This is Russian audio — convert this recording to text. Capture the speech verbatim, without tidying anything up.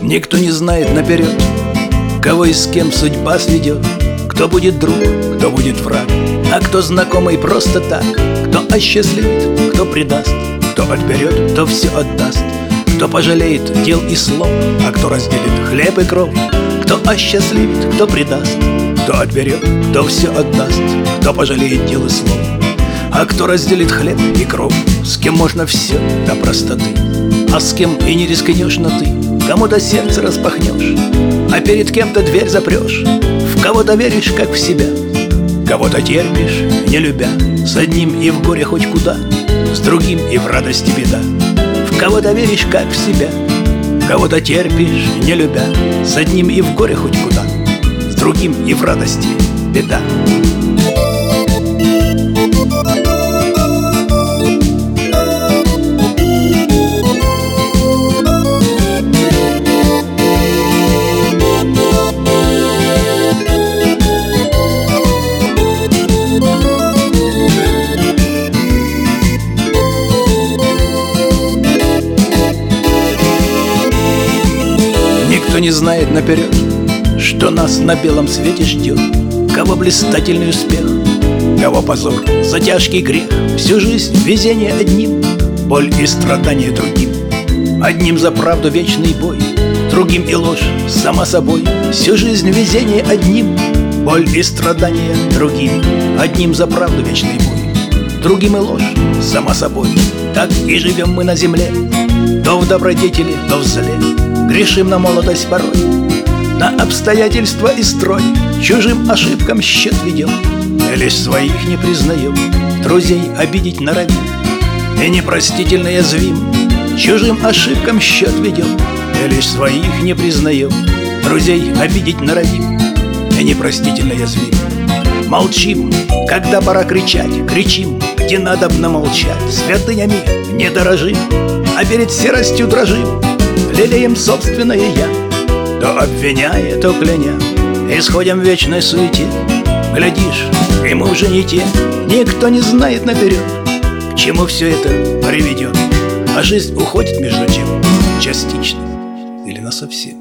Никто не знает наперед, кого и с кем судьба сведет, кто будет друг, кто будет враг, а кто знакомый просто так, кто осчастливит, кто предаст, кто отберет, кто все отдаст, кто пожалеет дел и слов, а кто разделит хлеб и кровь, кто осчастливит, кто предаст, кто отберет, кто все отдаст, кто пожалеет дел и слов, а кто разделит хлеб и кровь. С кем можно все до простоты, а с кем и не рискнешь, но ты кому-то сердце распахнешь, а перед кем-то дверь запрешь. В кого-то веришь, как в себя, кого-то терпишь, не любя, с одним и в горе хоть куда, с другим и в радости беда. В кого-то веришь, как в себя, кого-то терпишь, не любя, с одним и в горе хоть куда, с другим и в радости беда. Никто не знает наперед, что нас на белом свете ждет, кого блистательный успех, кого позор за тяжкий грех. Всю жизнь везение одним, боль и страдания другим. Одним за правду вечный бой, другим и ложь сама собой. Всю жизнь везение одним, боль и страдания другим. Одним за правду вечный бой, другим и ложь сама собой. Так и живем мы на земле, то в добродетели, то в зле. Грешим на молодость порой, на обстоятельства и строй. Чужим ошибкам счет ведем, и лишь своих не признаем. Друзей обидеть норовим, и непростительно язвим. Чужим ошибкам счет ведем, и лишь своих не признаем. Друзей обидеть норовим, и непростительно язвим. Молчим, когда пора кричать, кричим, где надобно молчать. Святынями не дорожим, а перед серостью дрожим. Лелеем собственное «я», то обвиняя, то кляня, исходим в вечной суете. Глядишь, и мы уже не те, никто не знает наперед, к чему все это приведет. А жизнь уходит между тем частично или насовсем.